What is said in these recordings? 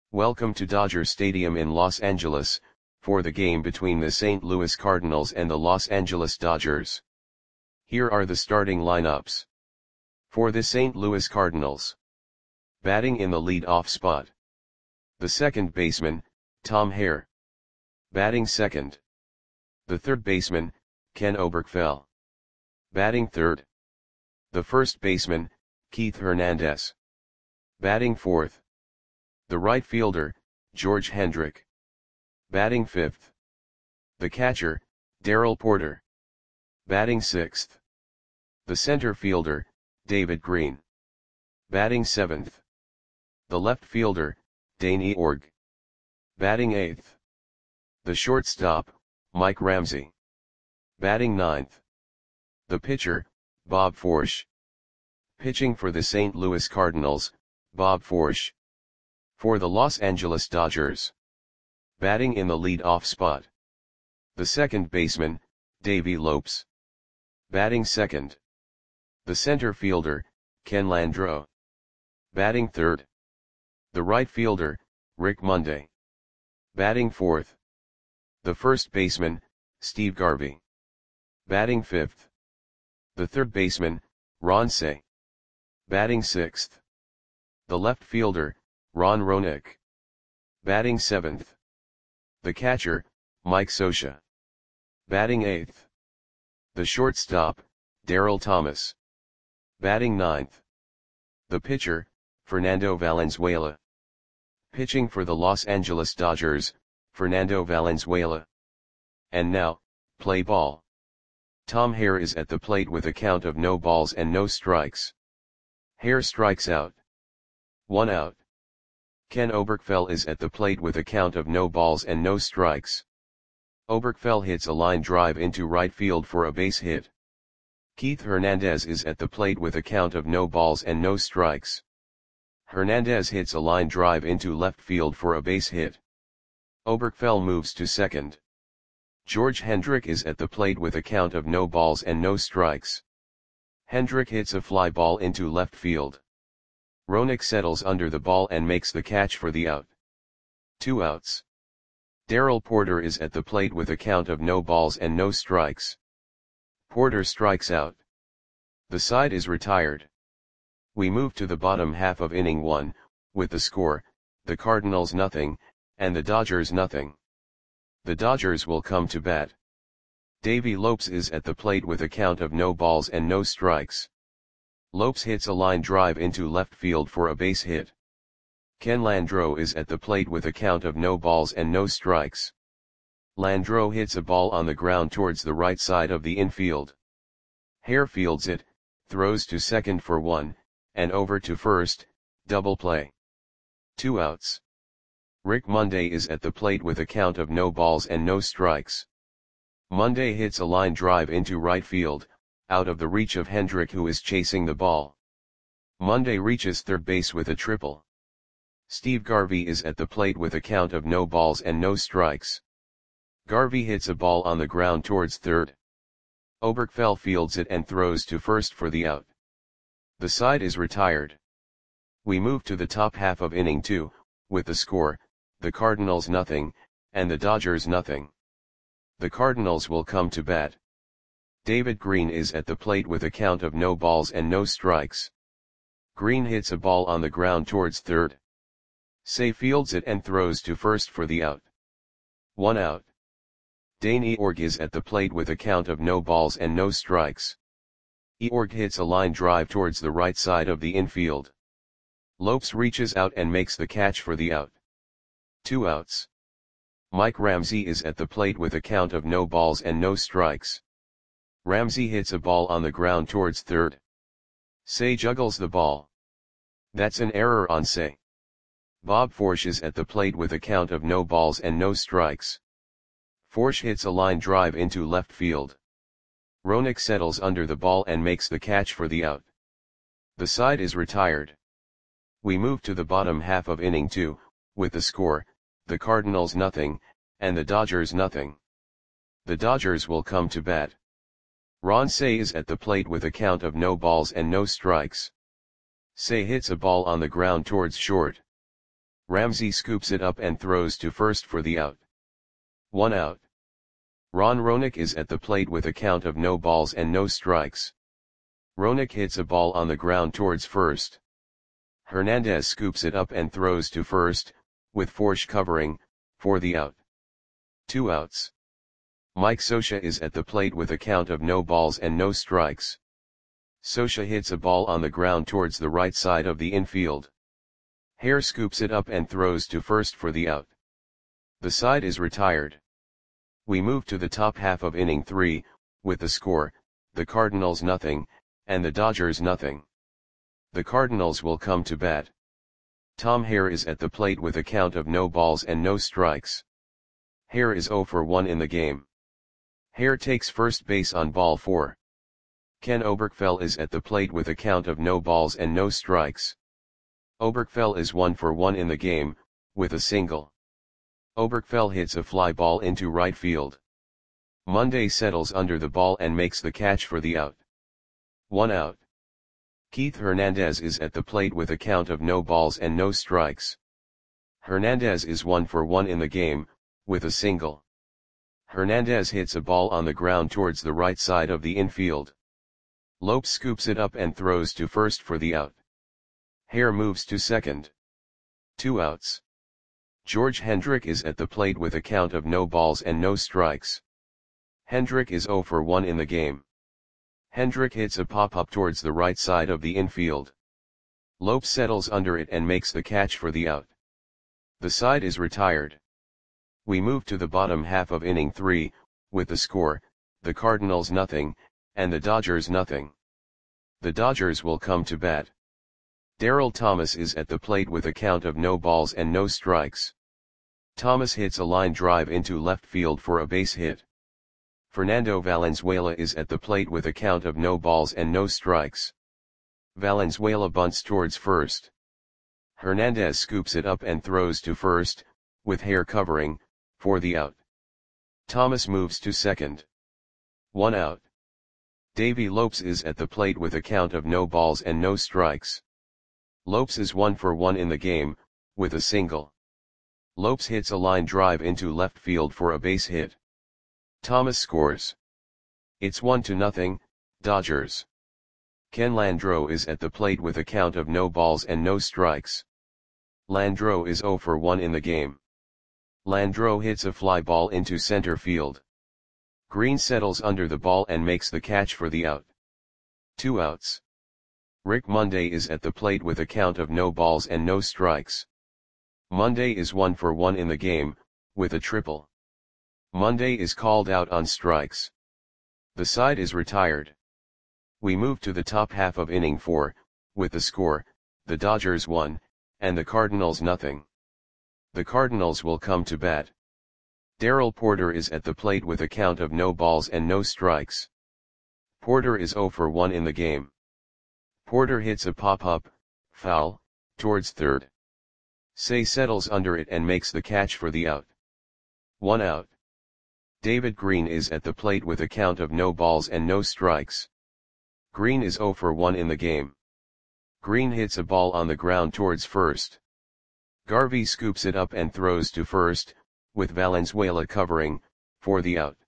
Welcome to Dodger Stadium in Los Angeles, for the game between the St. Louis Cardinals and the Los Angeles Dodgers. Here are the starting lineups. For the St. Louis Cardinals. Batting in the lead-off spot. The second baseman, Tom Hare. Batting second. The third baseman, Ken Oberkfell. Batting third. The first baseman, Keith Hernandez. Batting fourth. The right fielder, George Hendrick. Batting fifth. The catcher, Darrell Porter. Batting sixth. The center fielder, David Green. Batting seventh. The left fielder, Dane Eorg. Batting eighth. The shortstop, Mike Ramsey. Batting ninth. The pitcher, Bob Forsch. Pitching for the St. Louis Cardinals, Bob Forsch. For the Los Angeles Dodgers. Batting in the lead-off spot. The second baseman, Davey Lopes. Batting second. The center fielder, Ken Landreaux. Batting third. The right fielder, Rick Monday. Batting fourth. The first baseman, Steve Garvey. Batting fifth. The third baseman, Ron Cey. Batting sixth. The left fielder, Ron Roenick. Batting seventh. The catcher, Mike Scioscia. Batting eighth. The shortstop, Darryl Thomas. Batting ninth. The pitcher, Fernando Valenzuela. Pitching for the Los Angeles Dodgers, Fernando Valenzuela. And now, play ball. Tom Hare is at the plate with a count of no balls and no strikes. Hare strikes out. 1 out. Ken Oberkfell is at the plate with a count of no balls and no strikes. Oberkfell hits a line drive into right field for a base hit. Keith Hernandez is at the plate with a count of no balls and no strikes. Hernandez hits a line drive into left field for a base hit. Oberkfell moves to second. George Hendrick is at the plate with a count of no balls and no strikes. Hendrick hits a fly ball into left field. Roenick settles under the ball and makes the catch for the out. 2 outs. Darrell Porter is at the plate with a count of no balls and no strikes. Porter strikes out. The side is retired. We move to the bottom half of inning 1, with the score, the Cardinals nothing, and the Dodgers nothing. The Dodgers will come to bat. Davey Lopes is at the plate with a count of no balls and no strikes. Lopes hits a line drive into left field for a base hit. Ken Landreaux is at the plate with a count of no balls and no strikes. Landreaux hits a ball on the ground towards the right side of the infield. Hare fields it, throws to second for 1, and over to first, double play. 2 outs. Rick Monday is at the plate with a count of no balls and no strikes. Monday hits a line drive into right field, out of the reach of Hendrick, who is chasing the ball. Monday reaches third base with a triple. Steve Garvey is at the plate with a count of no balls and no strikes. Garvey hits a ball on the ground towards third. Oberkfell fields it and throws to first for the out. The side is retired. We move to the top half of inning 2, with the score, the Cardinals nothing, and the Dodgers nothing. The Cardinals will come to bat. David Green is at the plate with a count of no balls and no strikes. Green hits a ball on the ground towards third. Cey fields it and throws to first for the out. 1 out. Dane Eorg is at the plate with a count of no balls and no strikes. Eorg hits a line drive towards the right side of the infield. Lopes reaches out and makes the catch for the out. 2 outs. Mike Ramsey is at the plate with a count of no balls and no strikes. Ramsey hits a ball on the ground towards third. Cey juggles the ball. That's an error on Cey. Bob Forsch is at the plate with a count of no balls and no strikes. Forsch hits a line drive into left field. Roenick settles under the ball and makes the catch for the out. The side is retired. We move to the bottom half of inning 2, with the score, the Cardinals nothing, and the Dodgers nothing. The Dodgers will come to bat. Ron Cey is at the plate with a count of no balls and no strikes. Cey hits a ball on the ground towards short. Ramsey scoops it up and throws to first for the out. 1 out. Ron Roenick is at the plate with a count of no balls and no strikes. Roenick hits a ball on the ground towards first. Hernandez scoops it up and throws to first, with Forsch covering, for the out. 2 outs. Mike Scioscia is at the plate with a count of no balls and no strikes. Scioscia hits a ball on the ground towards the right side of the infield. Hare scoops it up and throws to first for the out. The side is retired. We move to the top half of inning 3, with the score, the Cardinals nothing, and the Dodgers nothing. The Cardinals will come to bat. Tom Hare is at the plate with a count of no balls and no strikes. Hare is 0 for 1 in the game. Hare takes first base on ball 4. Ken Oberkfell is at the plate with a count of no balls and no strikes. Oberkfell is 1 for 1 in the game, with a single. Oberkfell hits a fly ball into right field. Monday settles under the ball and makes the catch for the out. 1 out. Keith Hernandez is at the plate with a count of no balls and no strikes. Hernandez is 1 for 1 in the game, with a single. Hernandez hits a ball on the ground towards the right side of the infield. Lopes scoops it up and throws to first for the out. Hare moves to second. 2 outs. George Hendrick is at the plate with a count of no balls and no strikes. Hendrick is 0 for 1 in the game. Hendrick hits a pop-up towards the right side of the infield. Lopes settles under it and makes the catch for the out. The side is retired. We move to the bottom half of inning 3, with the score, the Cardinals nothing, and the Dodgers nothing. The Dodgers will come to bat. Darryl Thomas is at the plate with a count of no balls and no strikes. Thomas hits a line drive into left field for a base hit. Fernando Valenzuela is at the plate with a count of no balls and no strikes. Valenzuela bunts towards first. Hernandez scoops it up and throws to first, with Hare covering, for the out. Thomas moves to second. 1 out. Davey Lopes is at the plate with a count of no balls and no strikes. Lopes is 1 for 1 in the game, with a single. Lopes hits a line drive into left field for a base hit. Thomas scores. It's 1-0, Dodgers. Ken Landreaux is at the plate with a count of no balls and no strikes. Landreaux is 0 for 1 in the game. Landreaux hits a fly ball into center field. Green settles under the ball and makes the catch for the out. 2 outs. Rick Monday is at the plate with a count of no balls and no strikes. Monday is 1 for 1 in the game, with a triple. Monday is called out on strikes. The side is retired. We move to the top half of inning 4, with the score, the Dodgers 1, and the Cardinals nothing. The Cardinals will come to bat. Darrell Porter is at the plate with a count of no balls and no strikes. Porter is 0 for 1 in the game. Porter hits a pop-up, foul, towards third. Say settles under it and makes the catch for the out. 1 out. David Green is at the plate with a count of no balls and no strikes. Green is 0 for 1 in the game. Green hits a ball on the ground towards first. Garvey scoops it up and throws to first, with Valenzuela covering, for the out.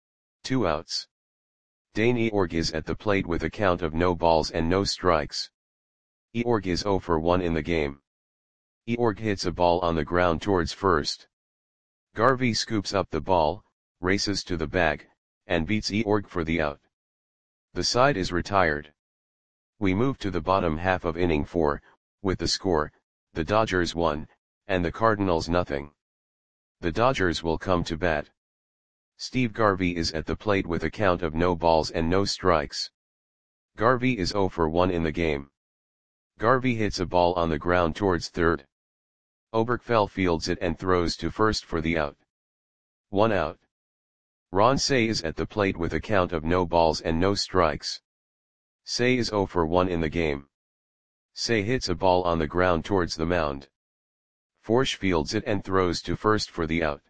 2 outs. Dane Eorg is at the plate with a count of no balls and no strikes. Eorg is 0 for 1 in the game. Eorg hits a ball on the ground towards first. Garvey scoops up the ball, races to the bag, and beats Eorg for the out. The side is retired. We move to the bottom half of inning 4, with the score, the Dodgers 1, and the Cardinals nothing. The Dodgers will come to bat. Steve Garvey is at the plate with a count of no balls and no strikes. Garvey is 0 for 1 in the game. Garvey hits a ball on the ground towards third. Oberkfell fields it and throws to first for the out. 1 out. Ron Cey is at the plate with a count of no balls and no strikes. Cey is 0 for 1 in the game. Cey hits a ball on the ground towards the mound. Forsch fields it and throws to first for the out.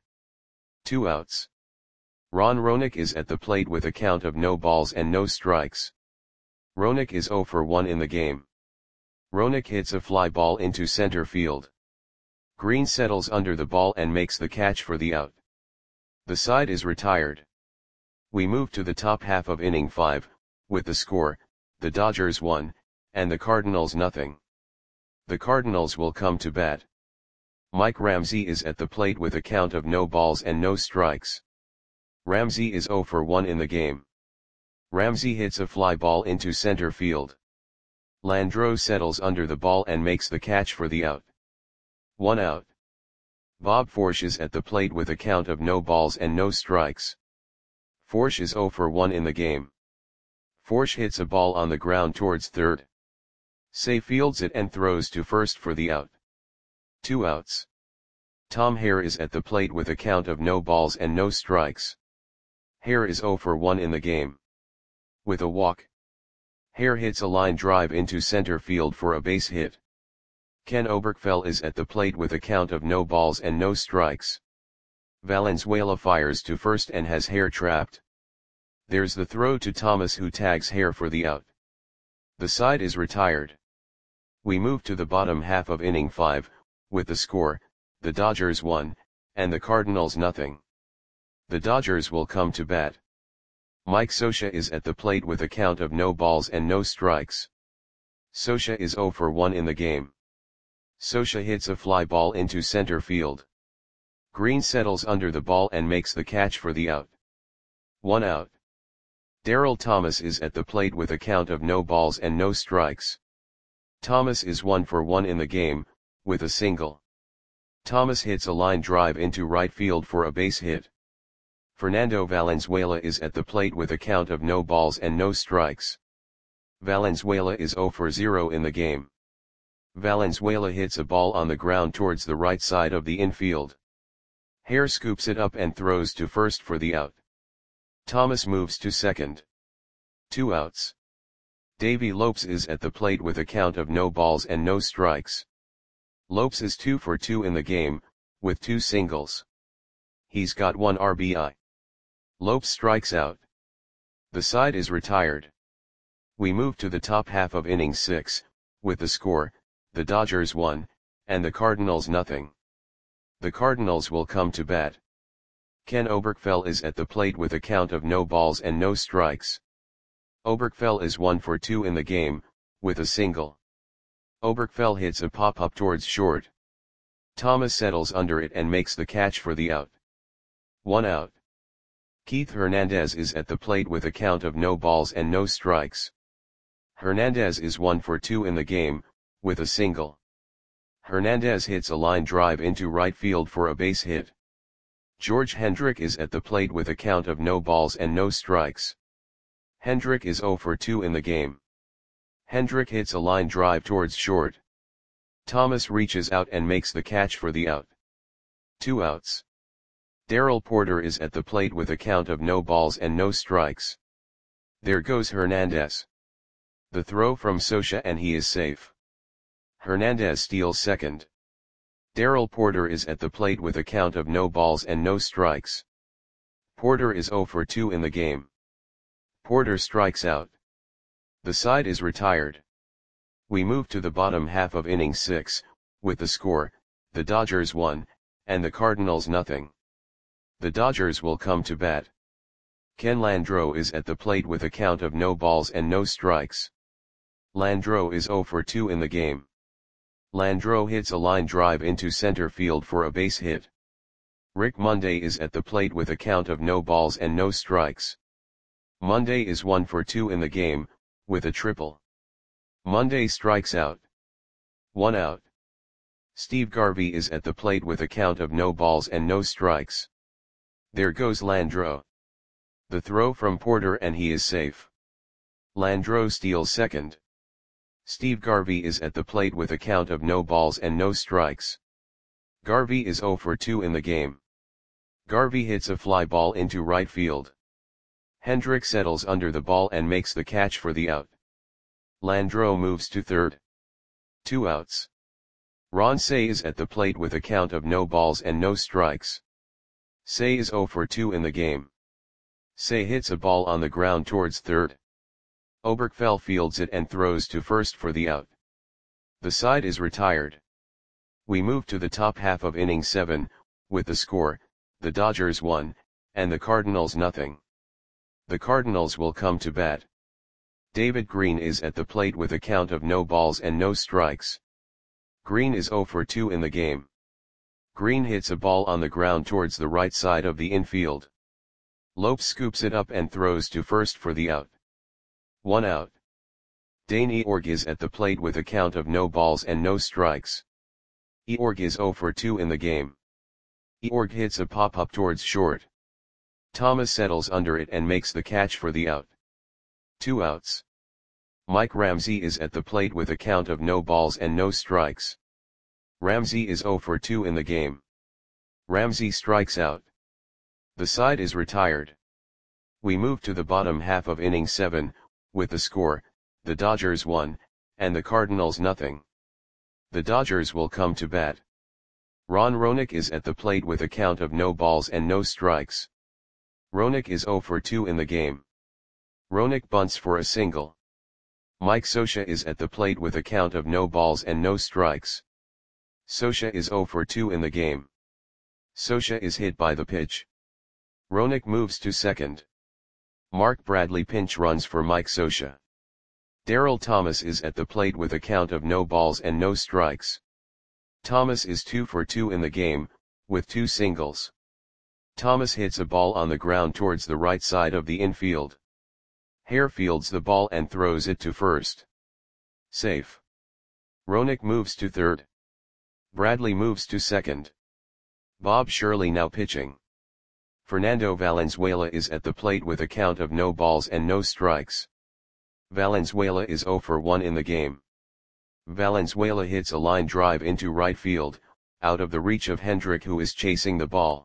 2 outs. Ron Roenick is at the plate with a count of no balls and no strikes. Roenick is 0 for 1 in the game. Roenick hits a fly ball into center field. Green settles under the ball and makes the catch for the out. The side is retired. We move to the top half of inning 5, with the score, the Dodgers 1, and the Cardinals nothing. The Cardinals will come to bat. Mike Ramsey is at the plate with a count of no balls and no strikes. Ramsey is 0 for 1 in the game. Ramsey hits a fly ball into center field. Landreaux settles under the ball and makes the catch for the out. 1 out. Bob Forsch is at the plate with a count of no balls and no strikes. Forsch is 0 for 1 in the game. Forsch hits a ball on the ground towards third. Say fields it and throws to first for the out. 2 outs. Tom Hare is at the plate with a count of no balls and no strikes. Hare is 0 for 1 in the game. With a walk, Hare hits a line drive into center field for a base hit. Ken Oberkfell is at the plate with a count of no balls and no strikes. Valenzuela fires to first and has Hare trapped. There's the throw to Thomas, who tags Hare for the out. The side is retired. We move to the bottom half of inning 5, with the score, the Dodgers 1, and the Cardinals nothing. The Dodgers will come to bat. Mike Scioscia is at the plate with a count of no balls and no strikes. Scioscia is 0 for 1 in the game. Scioscia hits a fly ball into center field. Green settles under the ball and makes the catch for the out. 1 out. Darryl Thomas is at the plate with a count of no balls and no strikes. Thomas is 1 for 1 in the game, with a single. Thomas hits a line drive into right field for a base hit. Fernando Valenzuela is at the plate with a count of no balls and no strikes. Valenzuela is 0 for 0 in the game. Valenzuela hits a ball on the ground towards the right side of the infield. Hare scoops it up and throws to first for the out. Thomas moves to second. 2 outs. Davey Lopes is at the plate with a count of no balls and no strikes. Lopes is 2 for 2 in the game, with 2 singles. He's got 1 RBI. Lopes strikes out. The side is retired. We move to the top half of inning 6, with the score, the Dodgers 1, and the Cardinals nothing. The Cardinals will come to bat. Ken Oberkfell is at the plate with a count of no balls and no strikes. Oberkfell is 1 for 2 in the game, with a single. Oberkfell hits a pop-up towards short. Thomas settles under it and makes the catch for the out. 1 out. Keith Hernandez is at the plate with a count of no balls and no strikes. Hernandez is 1 for 2 in the game, with a single. Hernandez hits a line drive into right field for a base hit. George Hendrick is at the plate with a count of no balls and no strikes. Hendrick is 0 for 2 in the game. Hendrick hits a line drive towards short. Thomas reaches out and makes the catch for the out. 2 outs. Darrell Porter is at the plate with a count of no balls and no strikes. There goes Hernandez. The throw from Scioscia and he is safe. Hernandez steals second. Darrell Porter is at the plate with a count of no balls and no strikes. Porter is 0 for 2 in the game. Porter strikes out. The side is retired. We move to the bottom half of inning 6, with the score, the Dodgers 1, and the Cardinals nothing. The Dodgers will come to bat. Ken Landreaux is at the plate with a count of no balls and no strikes. Landreaux is 0 for 2 in the game. Landreaux hits a line drive into center field for a base hit. Rick Monday is at the plate with a count of no balls and no strikes. Monday is 1 for 2 in the game, with a triple. Monday strikes out. 1 out. Steve Garvey is at the plate with a count of no balls and no strikes. There goes Landreaux. The throw from Porter and he is safe. Landreaux steals second. Steve Garvey is at the plate with a count of no balls and no strikes. Garvey is 0 for 2 in the game. Garvey hits a fly ball into right field. Hendrick settles under the ball and makes the catch for the out. Landreaux moves to third. 2 outs. Ron Cey is at the plate with a count of no balls and no strikes. Cey is 0 for 2 in the game. Cey hits a ball on the ground towards third. Oberkfell fields it and throws to first for the out. The side is retired. We move to the top half of inning 7, with the score, the Dodgers 1, and the Cardinals nothing. The Cardinals will come to bat. David Green is at the plate with a count of no balls and no strikes. Green is 0 for 2 in the game. Green hits a ball on the ground towards the right side of the infield. Lopes scoops it up and throws to first for the out. 1 out. Dane Eorg is at the plate with a count of no balls and no strikes. Eorg is 0 for 2 in the game. Eorg hits a pop-up towards short. Thomas settles under it and makes the catch for the out. 2 outs. Mike Ramsey is at the plate with a count of no balls and no strikes. Ramsey is 0 for 2 in the game. Ramsey strikes out. The side is retired. We move to the bottom half of inning 7, with the score, the Dodgers 1, and the Cardinals nothing. The Dodgers will come to bat. Ron Roenick is at the plate with a count of no balls and no strikes. Roenick is 0 for 2 in the game. Roenick bunts for a single. Mike Scioscia is at the plate with a count of no balls and no strikes. Scioscia is 0 for 2 in the game. Scioscia is hit by the pitch. Roenick moves to second. Mark Bradley pinch runs for Mike Scioscia. Darryl Thomas is at the plate with a count of no balls and no strikes. Thomas is 2 for 2 in the game, with 2 singles. Thomas hits a ball on the ground towards the right side of the infield. Hare fields the ball and throws it to first. Safe. Roenick moves to third. Bradley moves to second. Bob Shirley now pitching. Fernando Valenzuela is at the plate with a count of no balls and no strikes. Valenzuela is 0 for 1 in the game. Valenzuela hits a line drive into right field, out of the reach of Hendrick, who is chasing the ball.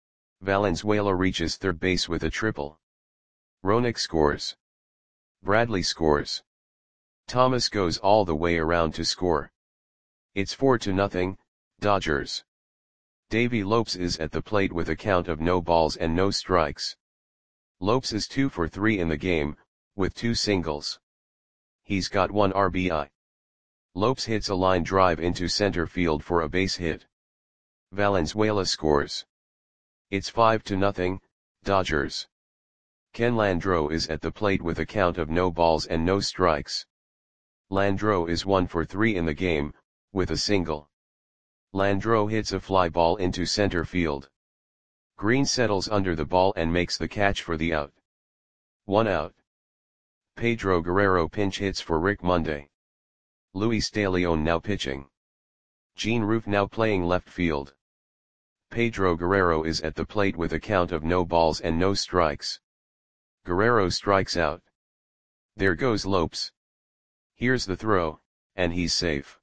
Valenzuela reaches third base with a triple. Roenick scores. Bradley scores. Thomas goes all the way around to score. It's 4-0, Dodgers. Davey Lopes is at the plate with a count of no balls and no strikes. Lopes is 2 for 3 in the game, with 2 singles. He's got 1 RBI. Lopes hits a line drive into center field for a base hit. Valenzuela scores. It's 5-0, Dodgers. Ken Landreaux is at the plate with a count of no balls and no strikes. Landreaux is 1 for 3 in the game, with a single. Landreaux hits a fly ball into center field. Green settles under the ball and makes the catch for the out. 1 out. Pedro Guerrero pinch hits for Rick Monday. Luis De Leon now pitching. Gene Roof now playing left field. Pedro Guerrero is at the plate with a count of no balls and no strikes. Guerrero strikes out. There goes Lopes. Here's the throw, and he's safe.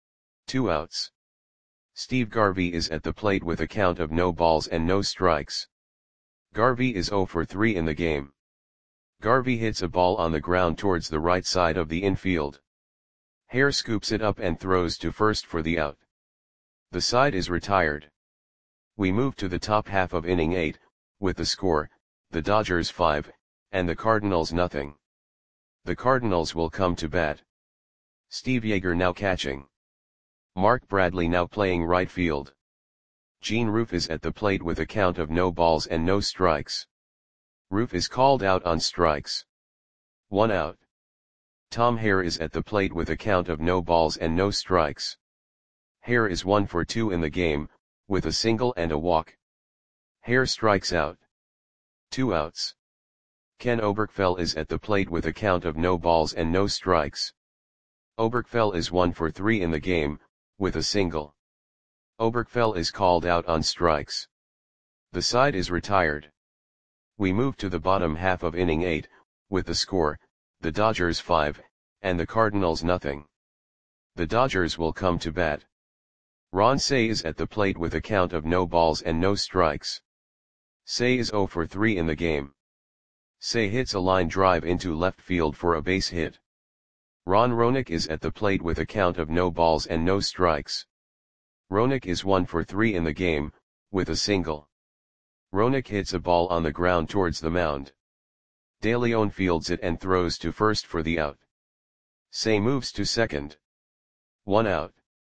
2 outs. Steve Garvey is at the plate with a count of no balls and no strikes. Garvey is 0 for 3 in the game. Garvey hits a ball on the ground towards the right side of the infield. Hare scoops it up and throws to first for the out. The side is retired. We move to the top half of inning 8, with the score, the Dodgers 5, and the Cardinals nothing. The Cardinals will come to bat. Steve Yeager now catching. Mark Bradley now playing right field. Gene Roof is at the plate with a count of no balls and no strikes. Roof is called out on strikes. 1 out. Tom Hare is at the plate with a count of no balls and no strikes. Hare is 1 for 2 in the game, with a single and a walk. Hare strikes out. 2 outs. Ken Oberkfell is at the plate with a count of no balls and no strikes. Oberkfell is 1 for 3 in the game, with a single. Oberkfell is called out on strikes. The side is retired. We move to the bottom half of inning 8, with the score, the Dodgers 5, and the Cardinals nothing. The Dodgers will come to bat. Ron Cey is at the plate with a count of no balls and no strikes. Cey is 0 for 3 in the game. Cey hits a line drive into left field for a base hit. Ron Roenick is at the plate with a count of no balls and no strikes. Roenick is 1 for 3 in the game, with a single. Roenick hits a ball on the ground towards the mound. De Leon fields it and throws to first for the out. Cey moves to second. 1 out.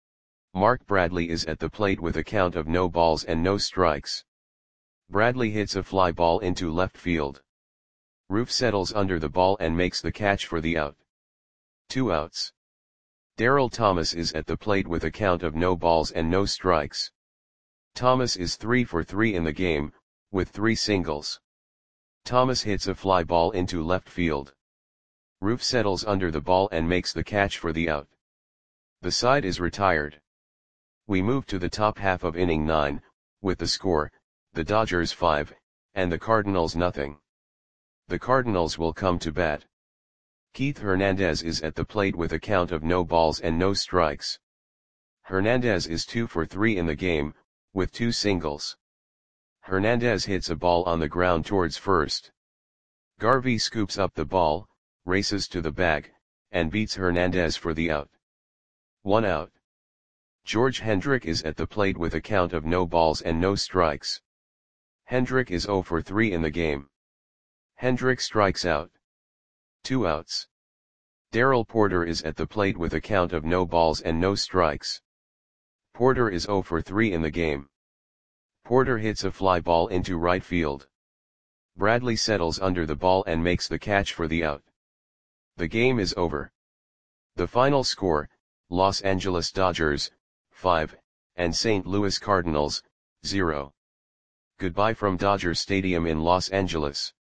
Mark Bradley is at the plate with a count of no balls and no strikes. Bradley hits a fly ball into left field. Roof settles under the ball and makes the catch for the out. 2 outs. Darrell Thomas is at the plate with a count of no balls and no strikes. Thomas is 3 for 3 in the game, with 3 singles. Thomas hits a fly ball into left field. Roof settles under the ball and makes the catch for the out. The side is retired. We move to the top half of inning 9, with the score, the Dodgers 5, and the Cardinals nothing. The Cardinals will come to bat. Keith Hernandez is at the plate with a count of no balls and no strikes. Hernandez is 2 for 3 in the game, with 2 singles. Hernandez hits a ball on the ground towards first. Garvey scoops up the ball, races to the bag, and beats Hernandez for the out. 1 out. George Hendrick is at the plate with a count of no balls and no strikes. Hendrick is 0 for 3 in the game. Hendrick strikes out. 2 outs. Darrell Porter is at the plate with a count of no balls and no strikes. Porter is 0 for 3 in the game. Porter hits a fly ball into right field. Bradley settles under the ball and makes the catch for the out. The game is over. The final score, Los Angeles Dodgers, 5, and St. Louis Cardinals, 0. Goodbye from Dodger Stadium in Los Angeles.